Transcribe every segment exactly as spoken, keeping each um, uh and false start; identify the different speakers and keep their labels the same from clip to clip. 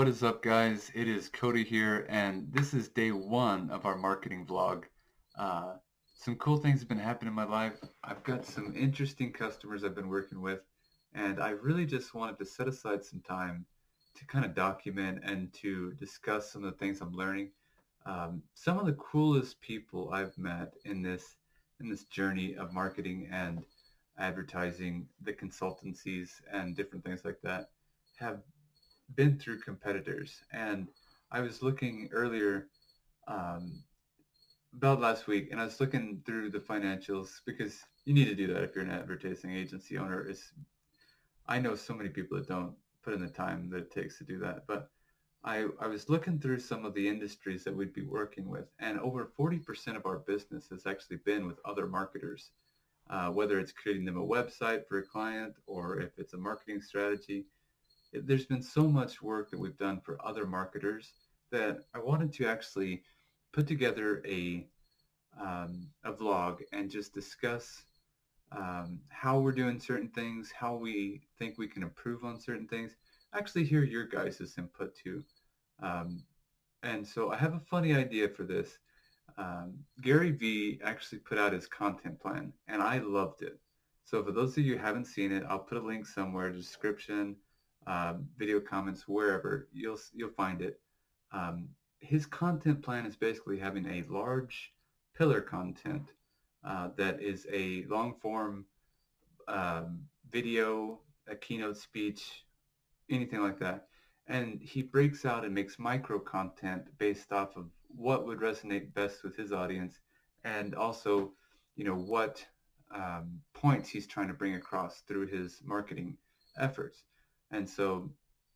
Speaker 1: is up, guys? It is Cody here, and this is day one of our marketing vlog. Uh, some cool things have been happening in my life. I've got some interesting customers I've been working with, and I really just wanted to set aside some time to kind of document and to discuss some of the things I'm learning. Um, some of the coolest people I've met in this in this journey of marketing and advertising, the consultancies and different things like that have been through competitors. And I was looking earlier, um, about last week, and I was looking through the financials because you need to do that if you're an advertising agency owner. Is I know so many people that don't put in the time that it takes to do that, but I, I was looking through some of the industries that we'd be working with, and over forty percent of our business has actually been with other marketers, uh, whether it's creating them a website for a client or if it's a marketing strategy. It, there's been so much work that we've done for other marketers that I wanted to actually put together a um, a vlog and just discuss um, how we're doing certain things, how we think we can improve on certain things. Actually, hear your guys' input too. Um, and so I have a funny idea for this. Um, Gary Vee actually put out his content plan, and I loved it. So for those of you who haven't seen it, I'll put a link somewhere, description, um, video comments, wherever you'll you'll find it. Um, his content plan is basically having a large pillar content uh, that is a long form um, video, a keynote speech, anything like that. And he breaks out and makes micro content based off of what would resonate best with his audience, and also, you know, what um, points he's trying to bring across through his marketing efforts. And so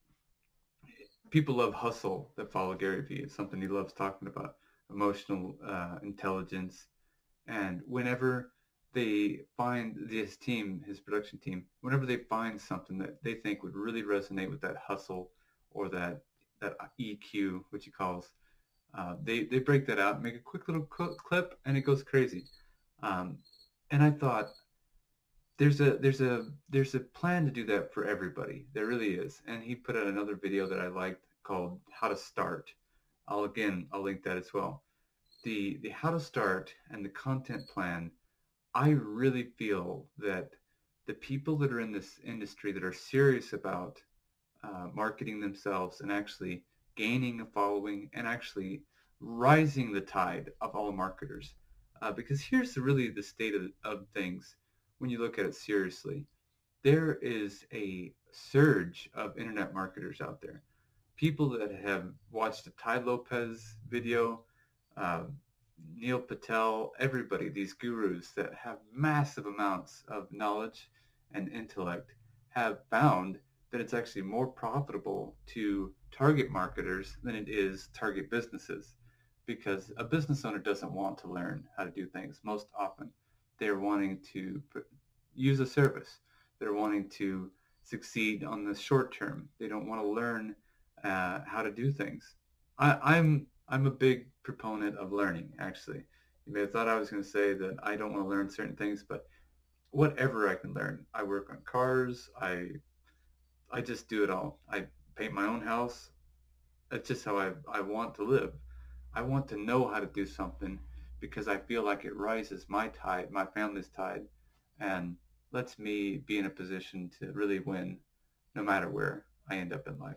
Speaker 1: people love hustle that follow Gary Vee. It's something he loves talking about, emotional uh, intelligence. And whenever they find this team, his production team, whenever they find something that they think would really resonate with that hustle or that that E Q, which he calls, uh, they they break that out, make a quick little clip, and it goes crazy. Um, and I thought there's a there's a there's a plan to do that for everybody. There really is. And he put out another video that I liked called "How to Start." I'll again I'll link that as well. The the how to start and the content plan. I really feel that the people that are in this industry that are serious about uh, marketing themselves and actually gaining a following and actually rising the tide of all marketers. Uh, because here's the, really the state of, of things when you look at it seriously. There is a surge of internet marketers out there. People that have watched the Tai Lopez video, uh, Neil Patel, everybody, these gurus that have massive amounts of knowledge and intellect have found that it's actually more profitable to target marketers than it is target businesses, because a business owner doesn't want to learn how to do things. Most often they're wanting to use a service. They're wanting to succeed on the short term. They don't want to learn uh, how to do things. I, I'm I'm a big proponent of learning, actually. You may have thought I was going to say that I don't want to learn certain things, but whatever I can learn. I work on cars. I I just do it all. I paint my own house. That's just how I, I want to live. I want to know how to do something because I feel like it rises my tide, my family's tide, and lets me be in a position to really win no matter where I end up in life.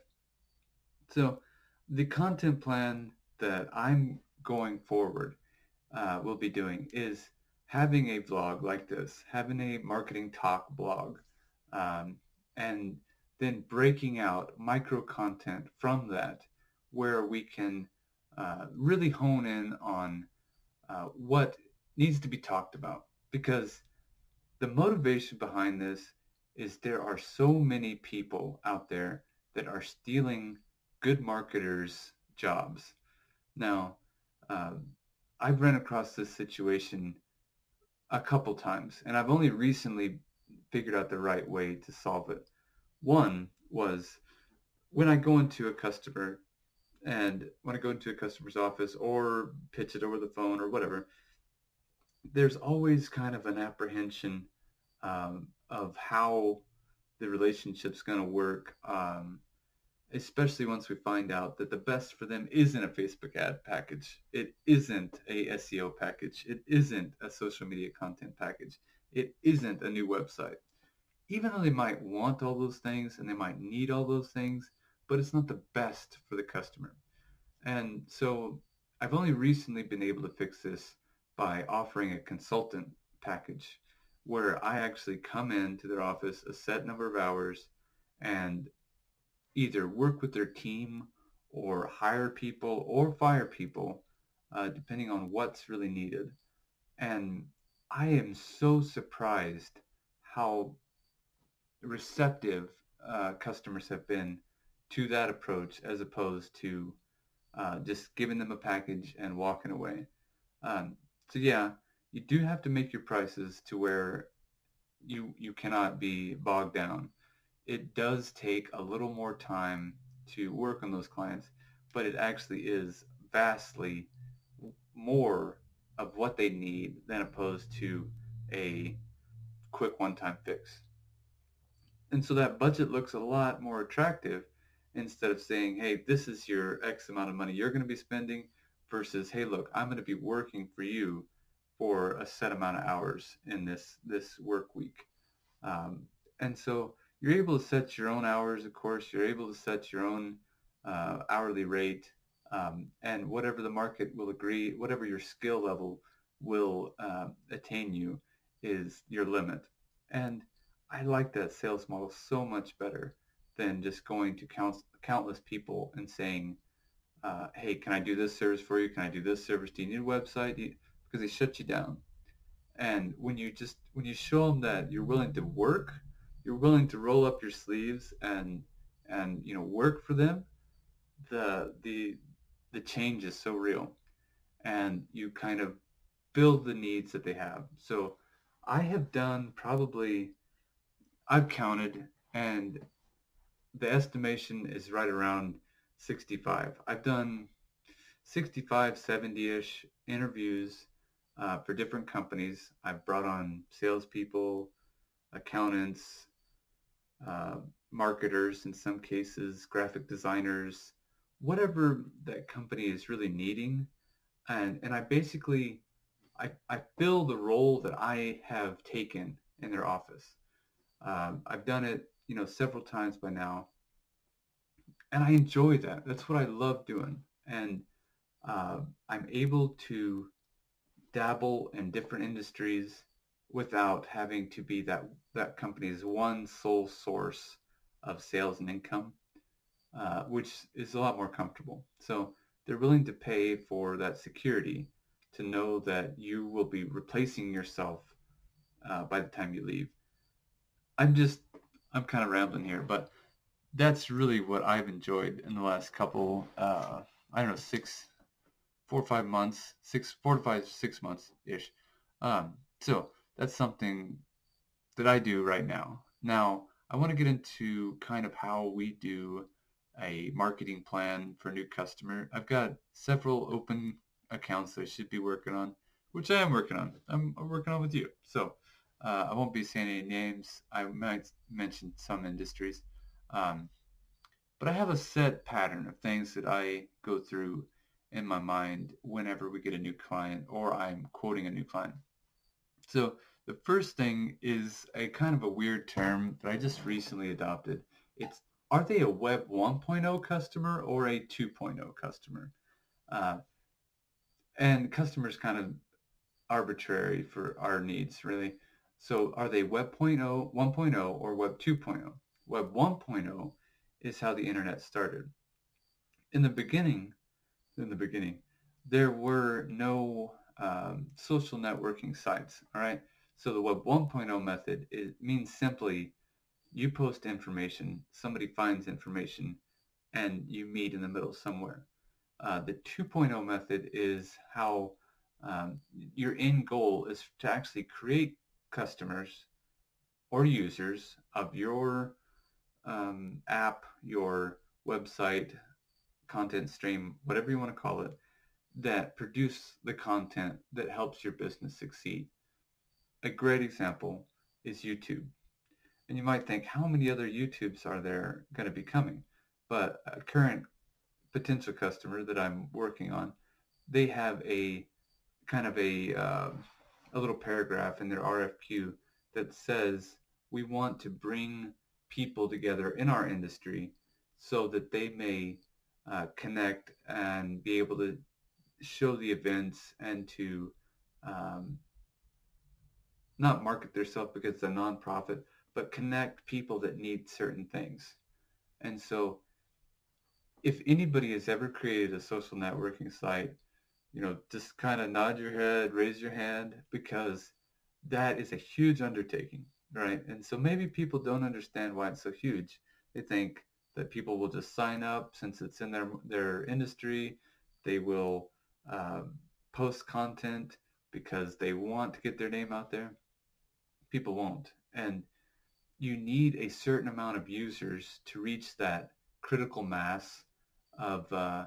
Speaker 1: So the content plan that I'm going forward uh, will be doing is having a vlog like this, having a marketing talk blog, um, and then breaking out micro content from that where we can uh, really hone in on uh, what needs to be talked about. Because the motivation behind this is there are so many people out there that are stealing good marketers' jobs. Now, um, I've run across this situation a couple times, and I've only recently figured out the right way to solve it. One was when I go into a customer, and when I go into a customer's office or pitch it over the phone or whatever, there's always kind of an apprehension um, of how the relationship's going to work. Um, especially once we find out that the best for them isn't a Facebook ad package. It isn't a S E O package. It isn't a social media content package. It isn't a new website. Even though they might want all those things and they might need all those things, but it's not the best for the customer. And so I've only recently been able to fix this by offering a consultant package where I actually come into their office a set number of hours and either work with their team or hire people or fire people, uh, depending on what's really needed. And I am so surprised how receptive uh, customers have been to that approach as opposed to uh, just giving them a package and walking away. Um, so yeah, you do have to make your prices to where you you cannot be bogged down. It does take a little more time to work on those clients, but it actually is vastly more of what they need than opposed to a quick one-time fix. And so that budget looks a lot more attractive instead of saying, hey, this is your X amount of money you're going to be spending versus, hey, look, I'm going to be working for you for a set amount of hours in this, this work week. Um, and so you're able to set your own hours, of course, you're able to set your own uh, hourly rate, um, and whatever the market will agree, whatever your skill level will uh, attain you is your limit. And I like that sales model so much better than just going to count, countless people and saying, uh, hey, can I do this service for you? Can I do this service? Do you need a website? Do you, because they shut you down. And when you just when you show them that you're willing to work, you're willing to roll up your sleeves and and you know work for them, the the the change is so real, and you kind of build the needs that they have. So I have done probably I've counted, and the estimation is right around sixty-five. I've done sixty-five, seventy-ish interviews uh, for different companies. I've brought on salespeople, accountants, uh, marketers in some cases, graphic designers, whatever that company is really needing. And, and I basically, I, I fill the role that I have taken in their office. Um, I've done it, you know, several times by now, and I enjoy that. That's what I love doing. And uh, I'm able to dabble in different industries without having to be that that company's one sole source of sales and income, uh, which is a lot more comfortable. So they're willing to pay for that security to know that you will be replacing yourself uh, by the time you leave. I'm just I'm kind of rambling here, but that's really what I've enjoyed in the last couple uh, I don't know six four or five months, six, four to five, six months ish. Um, so that's something that I do right now. Now, I want to get into kind of how we do a marketing plan for a new customer. I've got several open accounts that I should be working on, which I am working on. I'm, I'm working on with you. So uh, I won't be saying any names. I might mention some industries. Um, but I have a set pattern of things that I go through in my mind whenever we get a new client or I'm quoting a new client. So the first thing is a kind of a weird term that I just recently adopted. It's, are they a Web one point oh customer or a two point oh customer? Uh, and customers kind of arbitrary for our needs, really. So are they Web one point oh or Web two point oh? Web one point oh is how the internet started. In the beginning, in the beginning, there were no um, social networking sites, all right? So the Web one point oh method, it means simply you post information, somebody finds information, and you meet in the middle somewhere. Uh, the two point oh method is how um, your end goal is to actually create customers or users of your um, app, your website, content stream, whatever you want to call it, that produce the content that helps your business succeed. A great example is YouTube. And you might think, how many other YouTubes are there going to be coming? but a current potential customer that I'm working on, they have a kind of a uh, a little paragraph in their R F Q that says we want to bring people together in our industry so that they may uh, connect and be able to show the events and to um, not market themselves because it's a nonprofit, but connect people that need certain things. And so if anybody has ever created a social networking site, you know, just kind of nod your head, raise your hand, because that is a huge undertaking, right? And so maybe people don't understand why it's so huge. They think that people will just sign up since it's in their their industry. They will um, post content because they want to get their name out there. People won't. And you need a certain amount of users to reach that critical mass of uh,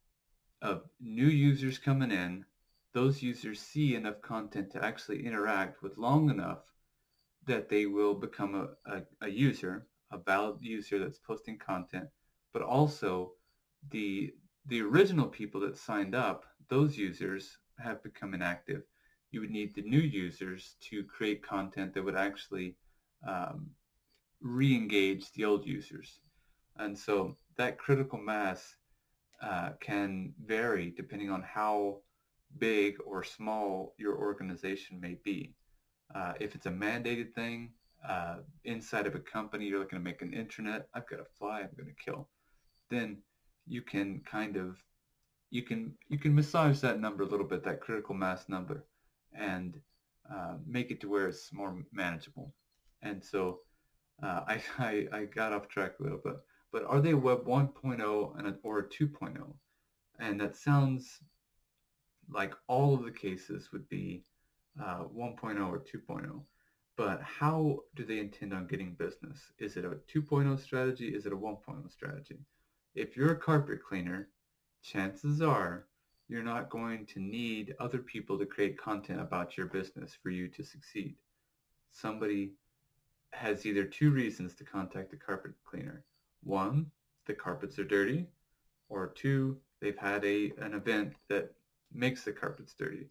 Speaker 1: of new users coming in. Those users see enough content to actually interact with long enough that they will become a, a, a user, a valid user that's posting content, but also the the original people that signed up, those users have become inactive. You would need the new users to create content that would actually um, re-engage the old users. And so that critical mass uh, can vary depending on how big or small your organization may be. Uh, if it's a mandated thing, uh, inside of a company, you're looking to make an intranet, I've got a fly I'm going to kill, then you can kind of, you can, you can massage that number a little bit, that critical mass number, and uh, make it to where it's more manageable. And so uh, I, I, I got off track a little bit, but are they Web 1.0 and a, or a 2.0? And that sounds like all of the cases would be uh, 1.0 or 2.0. But how do they intend on getting business? Is it a 2.0 strategy? Is it a 1.0 strategy? If you're a carpet cleaner, chances are you're not going to need other people to create content about your business for you to succeed. Somebody has either two reasons to contact a carpet cleaner. One, the carpets are dirty, or two, they've had a an event that makes the carpets dirty.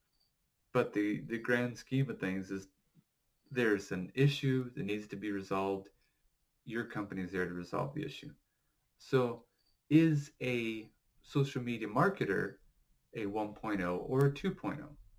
Speaker 1: But the, the grand scheme of things is there's an issue that needs to be resolved. Your company is there to resolve the issue. So is a social media marketer a 1.0 or a 2.0?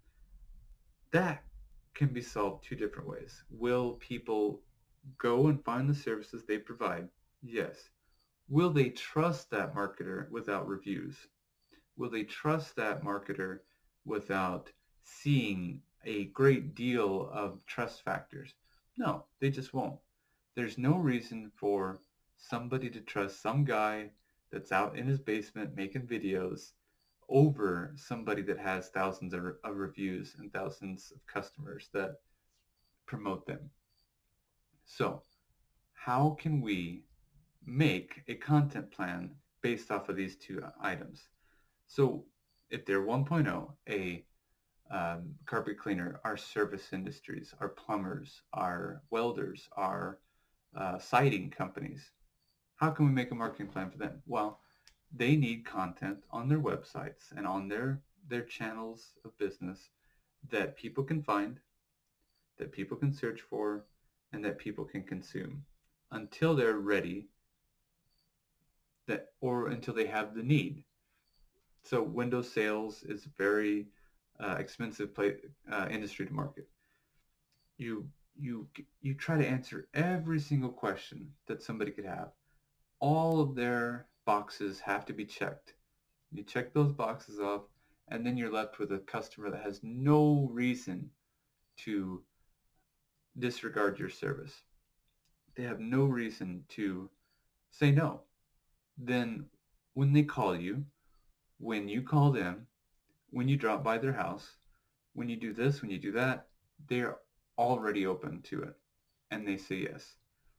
Speaker 1: That can be solved two different ways. Will people go and find the services they provide? Yes. Will they trust that marketer without reviews? Will they trust that marketer without seeing a great deal of trust factors? No, they just won't. There's no reason for somebody to trust some guy that's out in his basement making videos over somebody that has thousands of, of reviews and thousands of customers that promote them. So how can we make a content plan based off of these two items? So if they're 1.0, a um, carpet cleaner, our service industries, our plumbers, our welders, our uh, siding companies, how can we make a marketing plan for them? Well, they need content on their websites and on their, their channels of business that people can find, that people can search for, and that people can consume until they're ready, that or until they have the need. So window sales is a very uh, expensive play, uh, industry to market. You you you try to answer every single question that somebody could have. All of their boxes have to be checked. You check those boxes off, and then you're left with a customer that has no reason to disregard your service. They have no reason to say no. Then when they call you, when you call them, when you drop by their house, when you do this, when you do that, they're already open to it, and they say yes.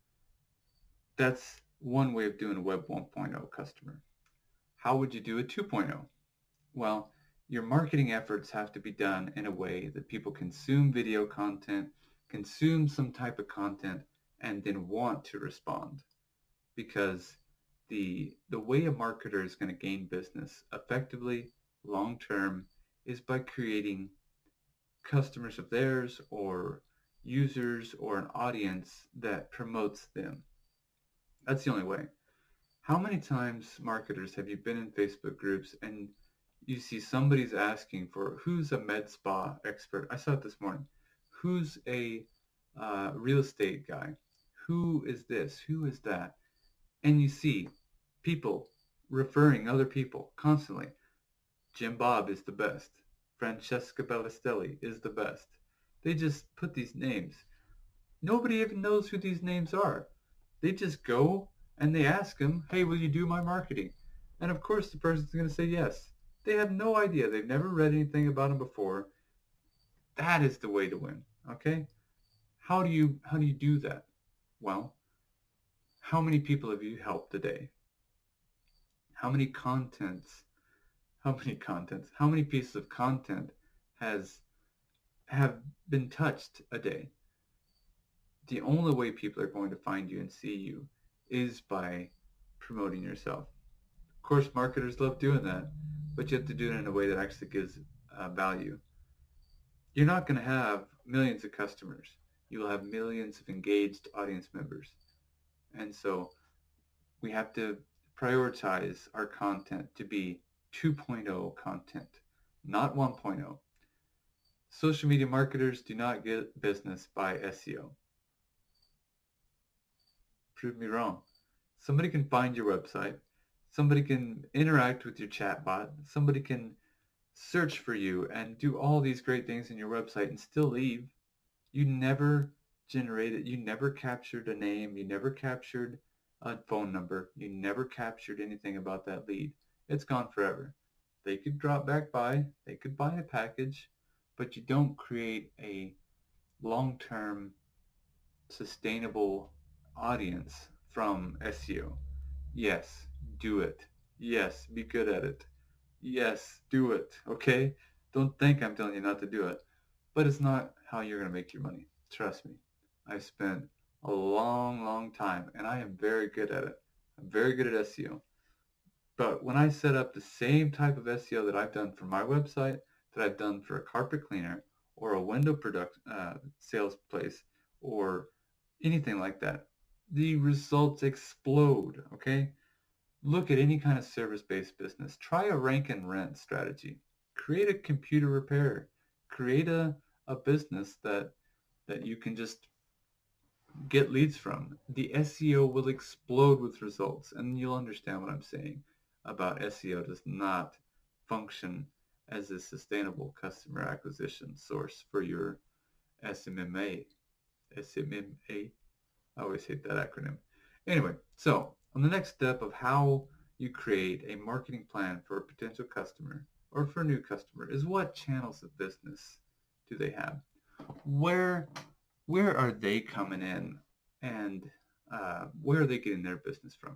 Speaker 1: That's one way of doing a Web 1.0 customer. How would you do a 2.0? Well, your marketing efforts have to be done in a way that people consume video content, consume some type of content, and then want to respond. Because the the way a marketer is going to gain business effectively, long term, is by creating customers of theirs or users or an audience that promotes them. That's the only way. How many times, marketers, have you been in Facebook groups and you see somebody's asking for who's a med spa expert? I saw it this morning. Who's a uh, real estate guy? Who is this? Who is that? And you see people referring other people constantly. Jim Bob is the best. Francesca Bellistelli is the best. They just put these names. Nobody even knows who these names are. They just go and they ask them, hey, will you do my marketing? And of course the person's going to say yes. They have no idea. They've never read anything about them before. That is the way to win, okay? How do you how do you do that? Well, how many people have you helped today? How many contents, how many contents, how many pieces of content has have been touched a day? The only way people are going to find you and see you is by promoting yourself. Of course, marketers love doing that, but you have to do it in a way that actually gives uh, value. You're not going to have millions of customers. You will have millions of engaged audience members. And so we have to prioritize our content to be two point oh content, not one point oh. Social media marketers do not get business by S E O. Prove me wrong. Somebody can find your website. Somebody can interact with your chatbot. Somebody can search for you and do all these great things in your website and still leave. You never generated, you never captured a name, you never captured a phone number, you never captured anything about that lead. It's gone forever. They could drop back by, they could buy a package, but you don't create a long-term sustainable audience from S E O. Yes, do it. Yes, be good at it. Yes, do it, okay? Don't think I'm telling you not to do it, but it's not how you're going to make your money. Trust me. I've spent a long, long time, and I am very good at it. I'm very good at S E O. But when I set up the same type of S E O that I've done for my website, that I've done for a carpet cleaner, or a window product uh, sales place, or anything like that, the results explode, okay? Look at any kind of service-based business. Try a rank and rent strategy. Create a computer repair. Create a, a business that that you can just get leads from. The S E O will explode with results, and you'll understand what I'm saying about S E O does not function as a sustainable customer acquisition source for your S M M A. S M M A? I always hate that acronym. Anyway, so on the next step of how you create a marketing plan for a potential customer or for a new customer is what channels of business do they have? Where where are they coming in, and uh, where are they getting their business from?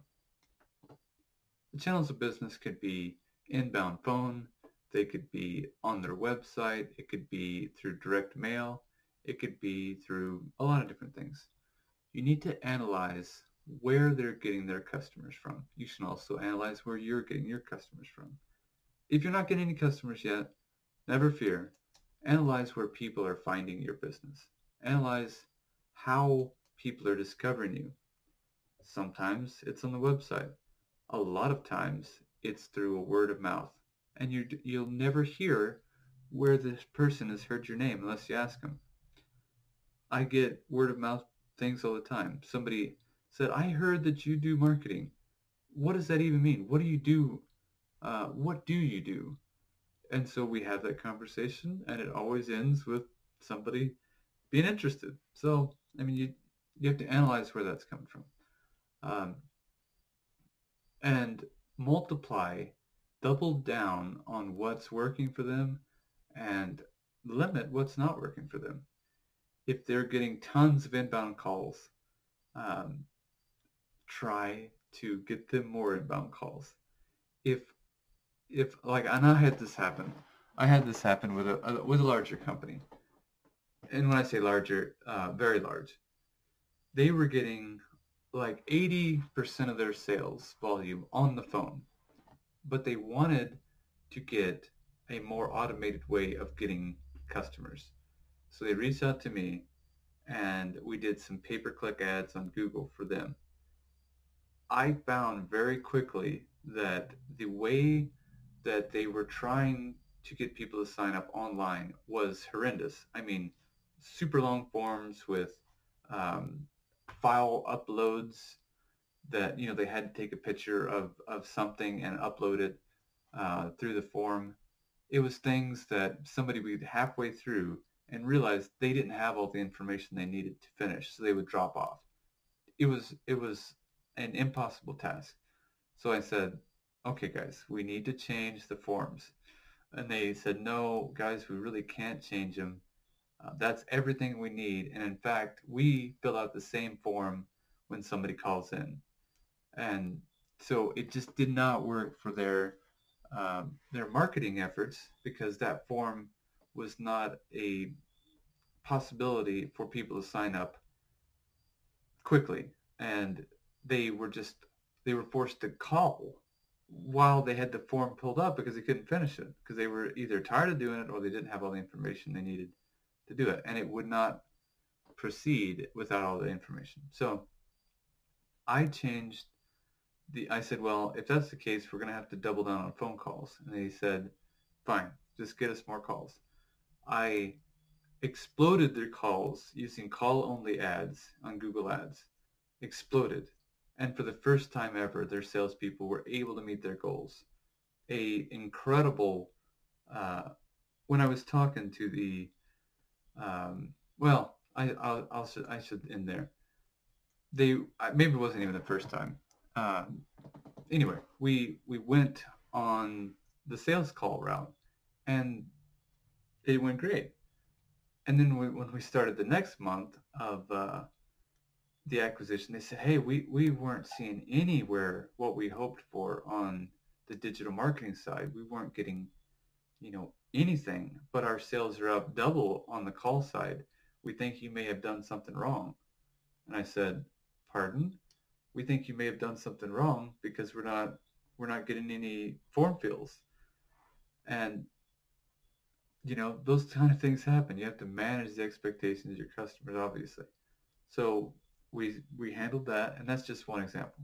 Speaker 1: The channels of business could be inbound phone, they could be on their website, it could be through direct mail, it could be through a lot of different things. You need to analyze where they're getting their customers from. You should also analyze where you're getting your customers from. If you're not getting any customers yet, never fear. Analyze where people are finding your business. Analyze how people are discovering you. Sometimes it's on the website. A lot of times it's through a word of mouth. And you, you'll never hear where this person has heard your name unless you ask them. I get word of mouth things all the time. Somebody said, I heard that you do marketing. What does that even mean? What do you do? Uh, what do you do? And so we have that conversation, and it always ends with somebody being interested. So, I mean, you you have to analyze where that's coming from. Um, and multiply, double down on what's working for them, and limit what's not working for them. If they're getting tons of inbound calls, um, try to get them more inbound calls. If, if like, and I had this happen. I had this happen with a, a with a larger company. And when I say larger, uh, very large. They were getting like eighty percent of their sales volume on the phone, but they wanted to get a more automated way of getting customers. So they reached out to me and we did some pay-per-click ads on Google for them. I found very quickly that the way that they were trying to get people to sign up online was horrendous. I mean, super long forms with um, file uploads that, you know, they had to take a picture of, of something and upload it uh, through the form. It was things that somebody would halfway through and realize they didn't have all the information they needed to finish, so they would drop off. It was it was an impossible task. So I said, okay, guys, we need to change the forms. And they said, no, guys, we really can't change them. Uh, that's everything we need. And in fact, we fill out the same form when somebody calls in. And so it just did not work for their um, their marketing efforts because that form was not a possibility for people to sign up quickly. And they were just, they were forced to call while they had the form pulled up because they couldn't finish it because they were either tired of doing it or they didn't have all the information they needed to do it. And it would not proceed without all the information. So I changed the, I said, well, if that's the case, we're going to have to double down on phone calls. And they said, fine, just get us more calls. I exploded their calls using call-only ads on Google Ads. Exploded. And for the first time ever, their salespeople were able to meet their goals. A incredible, uh, when I was talking to the, um, well, I, I'll, I'll, I should end there. They, maybe it wasn't even the first time. Um, anyway, we, we went on the sales call route and it went great. And then we, when we started the next month of uh, the acquisition, they said, hey, we, we weren't seeing anywhere what we hoped for on the digital marketing side. We weren't getting, you know, anything, but our sales are up double on the call side. We think you may have done something wrong. And I said, pardon? We think you may have done something wrong because we're not, we're not getting any form fills. And you know, those kind of things happen. You have to manage the expectations of your customers, obviously. So we we handled that, and that's just one example.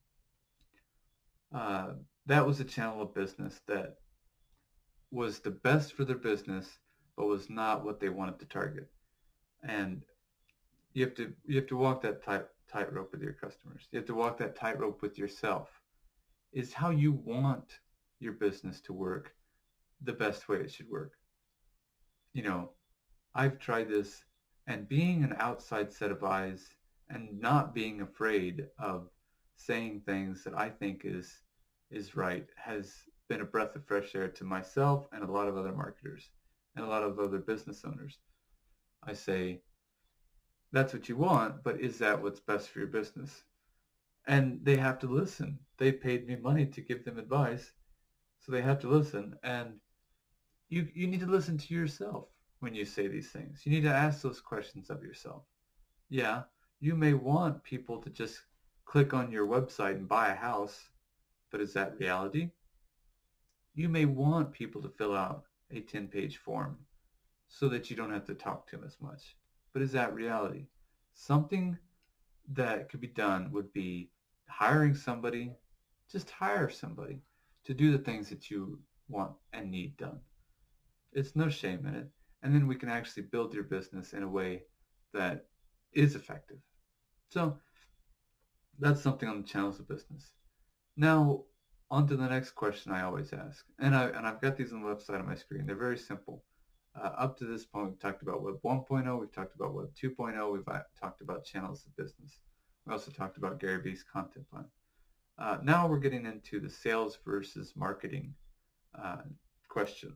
Speaker 1: Uh, that was a channel of business that was the best for their business, but was not what they wanted to target. And you have to you have to walk that tight tightrope with your customers. You have to walk that tightrope with yourself. Is how you want your business to work the best way it should work. You know, I've tried this, and being an outside set of eyes and not being afraid of saying things that I think is is right has been a breath of fresh air to myself and a lot of other marketers and a lot of other business owners. I say, that's what you want, but is that what's best for your business? And they have to listen. They paid me money to give them advice, so they have to listen. And you you need to listen to yourself when you say these things. You need to ask those questions of yourself. Yeah, you may want people to just click on your website and buy a house, but is that reality? You may want people to fill out a ten-page form so that you don't have to talk to them as much, but is that reality? Something that could be done would be hiring somebody, just hire somebody to do the things that you want and need done. It's no shame in it. And then we can actually build your business in a way that is effective. So that's something on the channels of business. Now, on to the next question I always ask. And, I, and I've got these on the left side of my screen. They're very simple. Uh, up to this point, we've talked about Web one point oh, we've talked about Web two point oh, we've talked about channels of business. We also talked about Gary Vee's content plan. Uh, now we're getting into the sales versus marketing uh, question.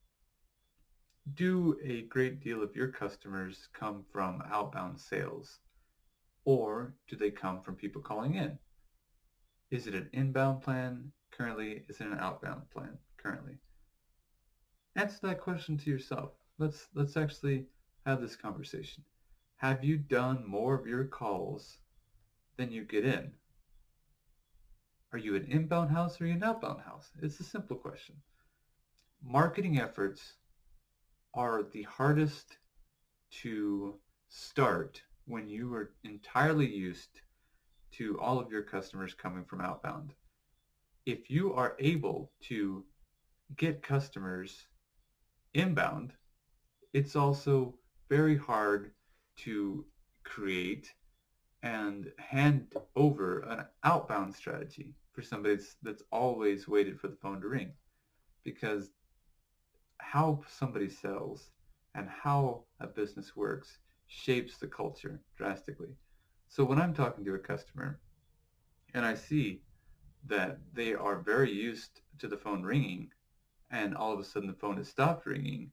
Speaker 1: Do a great deal of your customers come from outbound sales, or do they come from people calling in? Is it an inbound plan currently? Is it an outbound plan currently? Answer that question to yourself. Let's let's actually have this conversation. Have you done more of your calls then you get in. Are you an inbound house or are you an outbound house? It's a simple question. Marketing efforts are the hardest to start when you are entirely used to all of your customers coming from outbound. If you are able to get customers inbound, it's also very hard to create and hand over an outbound strategy for somebody that's, that's always waited for the phone to ring, because how somebody sells and how a business works shapes the culture drastically. So when I'm talking to a customer and I see that they are very used to the phone ringing and all of a sudden the phone has stopped ringing,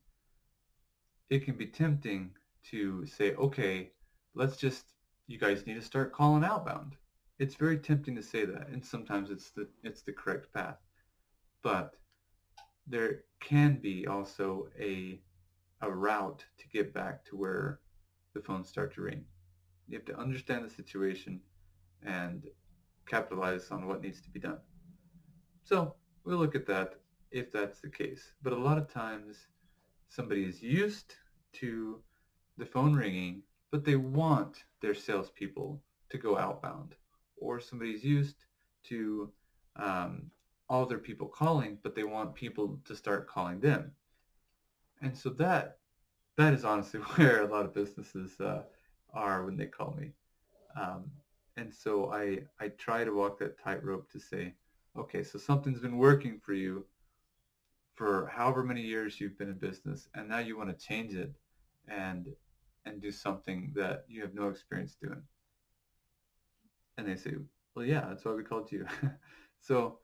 Speaker 1: it can be tempting to say, okay, let's just, you guys need to start calling outbound. It's very tempting to say that, and sometimes it's the it's the correct path. But there can be also a a route to get back to where the phones start to ring. You have to understand the situation and capitalize on what needs to be done. So we'll look at that if that's the case. But a lot of times somebody is used to the phone ringing, but they want their salespeople to go outbound. Or somebody's used to um, all their people calling, but they want people to start calling them. And so that that is honestly where a lot of businesses uh, are when they call me. Um, and so I I try to walk that tightrope to say, okay, so something's been working for you for however many years you've been in business, and now you want to change it and and do something that you have no experience doing. And they say, well, yeah, that's why we called you. So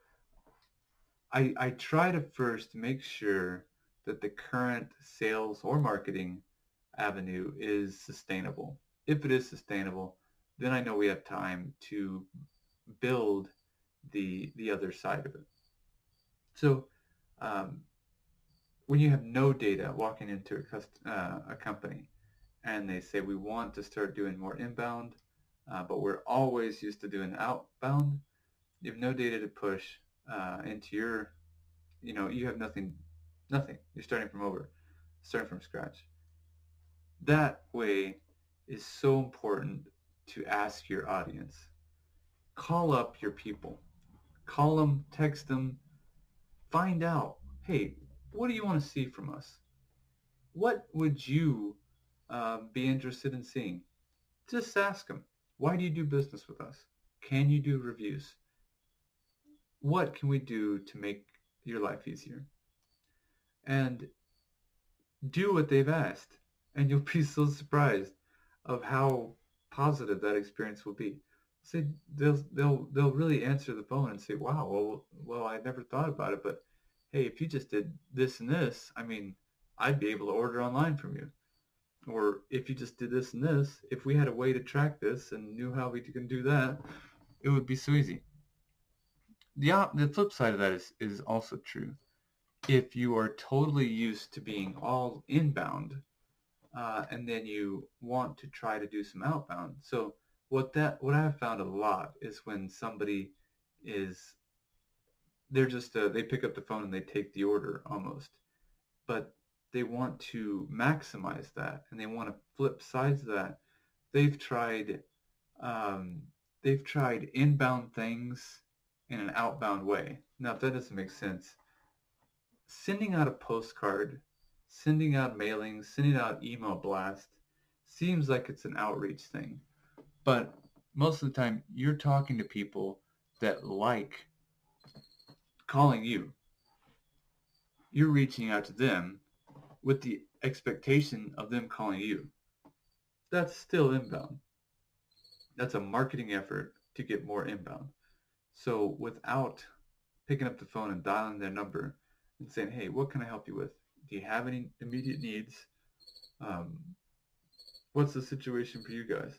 Speaker 1: I, I try to first make sure that the current sales or marketing avenue is sustainable. If it is sustainable, then I know we have time to build the the other side of it. So um, when you have no data walking into a, cust- uh, a company and they say we want to start doing more inbound, uh, but we're always used to doing outbound, you have no data to push uh, into your, you know, you have nothing, nothing. You're starting from over, starting from scratch. That way is so important to ask your audience. Call up your people. Call them, text them, find out, hey, what do you want to see from us? What would you uh, be interested in seeing? Just ask them, why do you do business with us? Can you do reviews? What can we do to make your life easier? And do what they've asked. And you'll be so surprised of how positive that experience will be. Say they'll they'll they'll really answer the phone and say, wow, well well I never thought about it, but hey, if you just did this and this, I mean, I'd be able to order online from you. Or if you just did this and this, if we had a way to track this and knew how we can do that, it would be so easy. The op- the flip side of that is, is also true. If you are totally used to being all inbound, uh, and then you want to try to do some outbound. So what that what I've found a lot is when somebody is they're just uh, they pick up the phone and they take the order almost, but they want to maximize that and they want to flip sides of that. They've tried um, they've tried inbound things in an outbound way. Now, if that doesn't make sense, sending out a postcard, sending out mailings, sending out email blast seems like it's an outreach thing. But most of the time, you're talking to people that like calling you. You're reaching out to them with the expectation of them calling you. That's still inbound. That's a marketing effort to get more inbound. So without picking up the phone and dialing their number and saying, hey, what can I help you with? Do you have any immediate needs? Um, what's the situation for you guys?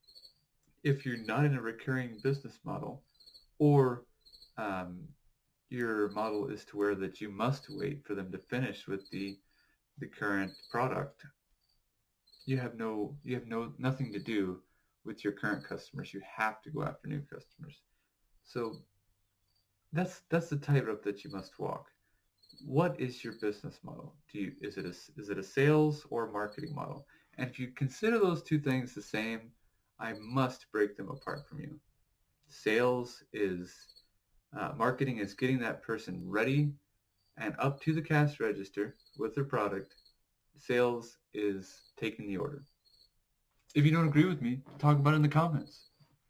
Speaker 1: If you're not in a recurring business model, or um, your model is to where that you must wait for them to finish with the the current product, you have no you have no nothing to do with your current customers. You have to go after new customers. So that's that's the tightrope that you must walk. What is your business model? Do you is it a is it a sales or marketing model? And if you consider those two things the same, I must break them apart from you. Sales is uh, marketing is getting that person ready and up to the cash register with their product. Sales is taking the order. If you don't agree with me, talk about it in the comments.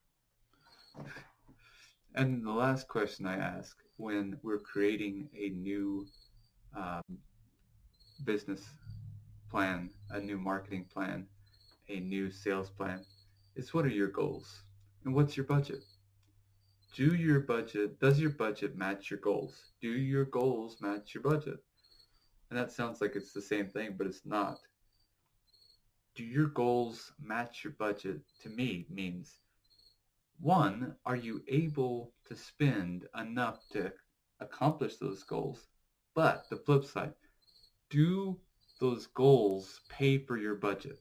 Speaker 1: And the last question I ask when we're creating a new um, business plan, a new marketing plan, a new sales plan, is what are your goals? And what's your budget? Do your budget, does your budget match your goals? Do your goals match your budget? And that sounds like it's the same thing, but it's not. Do your goals match your budget? To me means, one, are you able to spend enough to accomplish those goals? But the flip side, do those goals pay for your budget?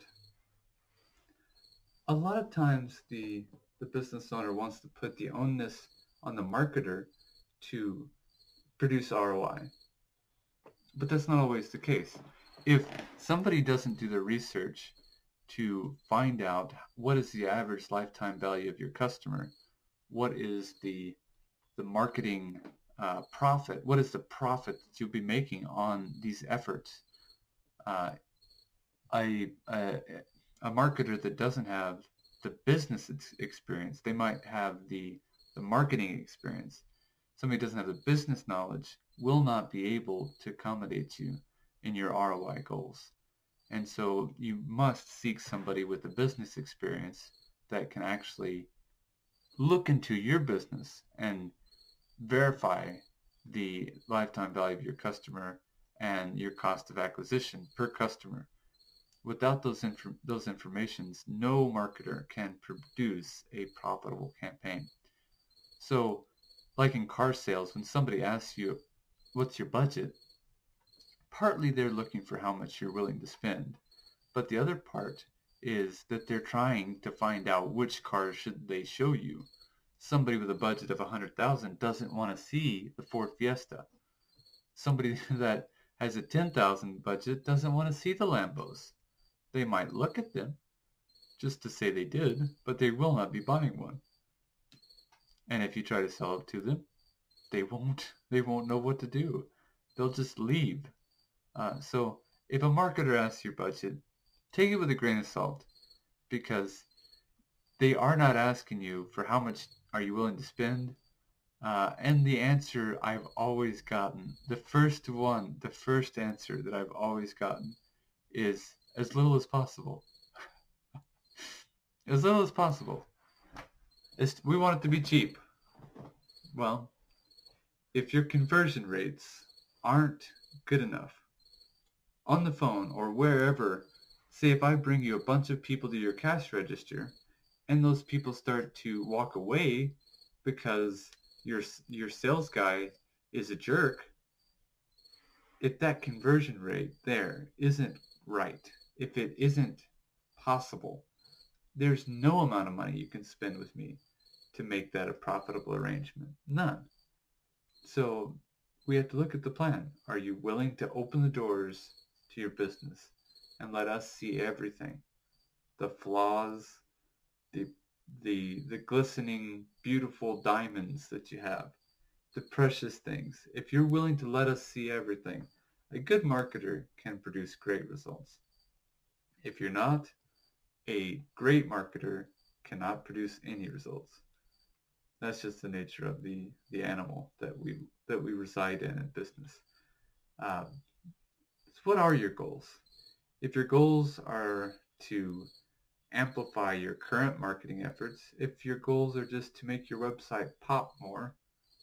Speaker 1: A lot of times the, the business owner wants to put the onus on the marketer to produce R O I. But that's not always the case. If somebody doesn't do the research to find out what is the average lifetime value of your customer, what is the the marketing uh, profit, what is the profit that you'll be making on these efforts, uh, a, a a marketer that doesn't have the business experience, they might have the the marketing experience. Somebody who doesn't have the business knowledge will not be able to accommodate you in your R O I goals. And so you must seek somebody with the business experience that can actually look into your business and verify the lifetime value of your customer and your cost of acquisition per customer. Without those inf- those informations, no marketer can produce a profitable campaign. So, like in car sales, when somebody asks you, what's your budget? Partly they're looking for how much you're willing to spend. But the other part is that they're trying to find out which car should they show you. Somebody with a budget of one hundred thousand dollars doesn't want to see the Ford Fiesta. Somebody that has a ten thousand dollars budget doesn't want to see the Lambos. They might look at them just to say they did, but they will not be buying one. And if you try to sell it to them, they won't they won't know what to do. They'll just leave. Uh, so if a marketer asks your budget, take it with a grain of salt, because they are not asking you for how much are you willing to spend. Uh, and the answer I've always gotten, the first one, the first answer that I've always gotten is as little as possible. As little as possible. It's, we want it to be cheap. Well, if your conversion rates aren't good enough on the phone or wherever, say if I bring you a bunch of people to your cash register and those people start to walk away because your your sales guy is a jerk, if that conversion rate there isn't right, if it isn't possible, there's no amount of money you can spend with me to make that a profitable arrangement. None. So we have to look at the plan. Are you willing to open the doors to your business and let us see everything? The flaws, the the the glistening, beautiful diamonds that you have, the precious things. If you're willing to let us see everything, a good marketer can produce great results. If you're not, a great marketer cannot produce any results. That's just the nature of the, the animal that we that we reside in in business. Um, so what are your goals? If your goals are to amplify your current marketing efforts, if your goals are just to make your website pop more,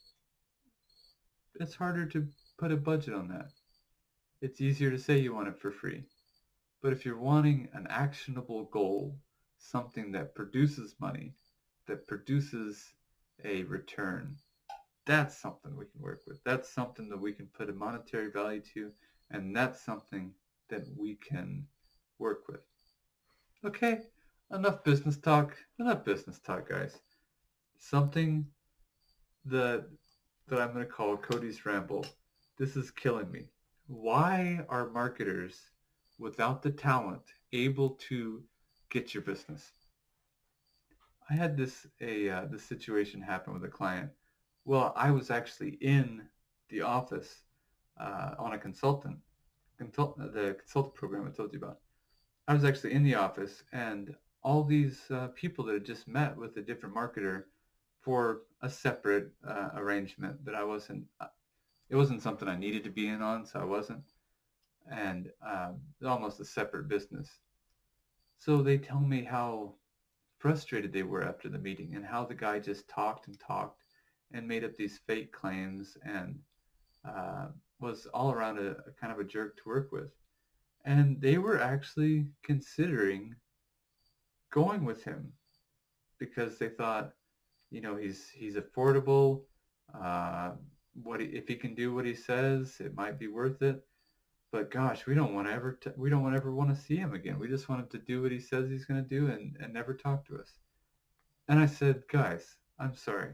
Speaker 1: it's harder to put a budget on that. It's easier to say you want it for free. But if you're wanting an actionable goal, something that produces money, that produces a return, that's something we can work with. That's something that we can put a monetary value to, and that's something that we can work with. Okay, enough business talk. Enough business talk, guys. Something that that I'm going to call Cody's ramble. This is killing me. Why are marketers without the talent able to get your business? I had this a uh, this situation happen with a client. Well, I was actually in the office uh, on a consultant consult the consultant program I told you about. I was actually in the office, and all these uh, people that had just met with a different marketer for a separate uh, arrangement that I wasn't. Uh, it wasn't something I needed to be in on, so I wasn't, and um, almost a separate business. So they tell me how frustrated they were after the meeting and how the guy just talked and talked and made up these fake claims and uh, was all around a, a kind of a jerk to work with. And they were actually considering going with him because they thought, you know, he's he's affordable. Uh, what he, if he can do what he says, it might be worth it. But gosh, we don't want to ever t- we don't want to ever want to see him again. We just want him to do what he says he's going to do and, and never talk to us. And I said, guys, I'm sorry.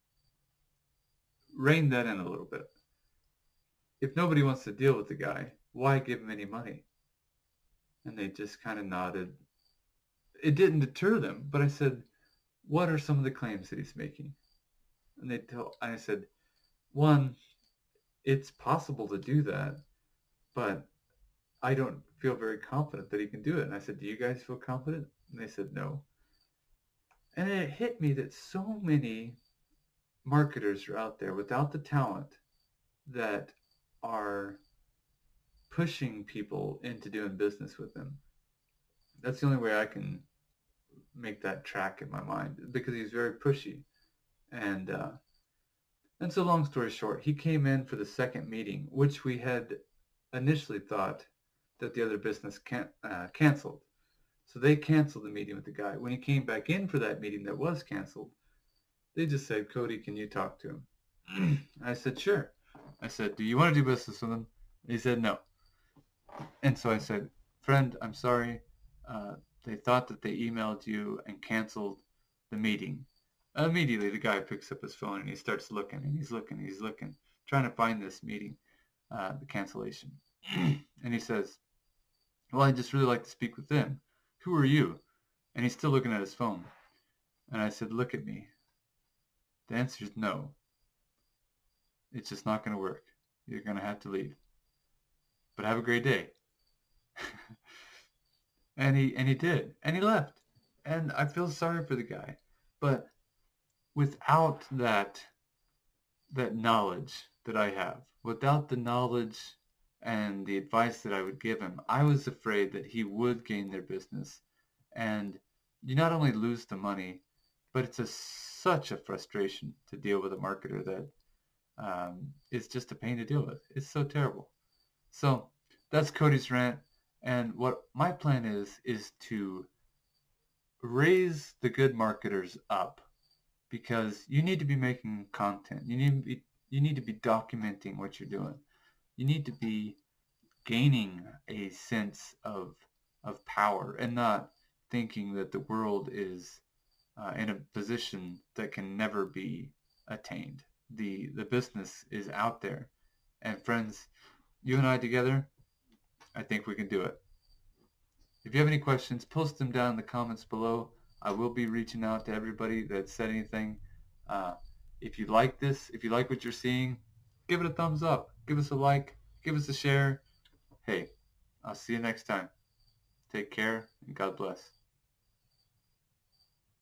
Speaker 1: Rein that in a little bit. If nobody wants to deal with the guy, why give him any money? And they just kind of nodded. It didn't deter them, but I said, what are some of the claims that he's making? And they tell, I said, one, it's possible to do that, but I don't feel very confident that he can do it. And I said, do you guys feel confident? And they said, no. And it hit me that so many marketers are out there without the talent that are pushing people into doing business with them. That's the only way I can make that track in my mind, because he's very pushy. And uh, and so long story short, he came in for the second meeting, which we had initially thought that the other business can, uh, canceled. So they canceled the meeting with the guy. When he came back in for that meeting that was canceled, they just said, Cody, can you talk to him? I said, sure. I said, do you want to do business with him? He said, no. And so I said, friend, I'm sorry. Uh, they thought that they emailed you and canceled the meeting. Immediately, the guy picks up his phone and he starts looking, and he's looking, he's looking, trying to find this meeting, uh, the cancellation. And he says, well, I'd just really like to speak with them. Who are you? And he's still looking at his phone. And I said, look at me. The answer is no. It's just not going to work. You're going to have to leave. But have a great day. and he and he did. And he left. And I feel sorry for the guy. But without that that knowledge that I have, without the knowledge and the advice that I would give him, I was afraid that he would gain their business. And you not only lose the money, but it's a, such a frustration to deal with a marketer that um, it's just a pain to deal with. It's so terrible. So that's Cody's rant. And what my plan is, is to raise the good marketers up, because you need to be making content. You need to be, you need to be documenting what you're doing. You need to be gaining a sense of of power and not thinking that the world is uh, in a position that can never be attained. The the business is out there. And friends, you and I together, I think we can do it. If you have any questions, post them down in the comments below. I will be reaching out to everybody that said anything. Uh, if you like this, if you like what you're seeing, give it a thumbs up. Give us a like. Give us a share. Hey, I'll see you next time. Take care and God bless.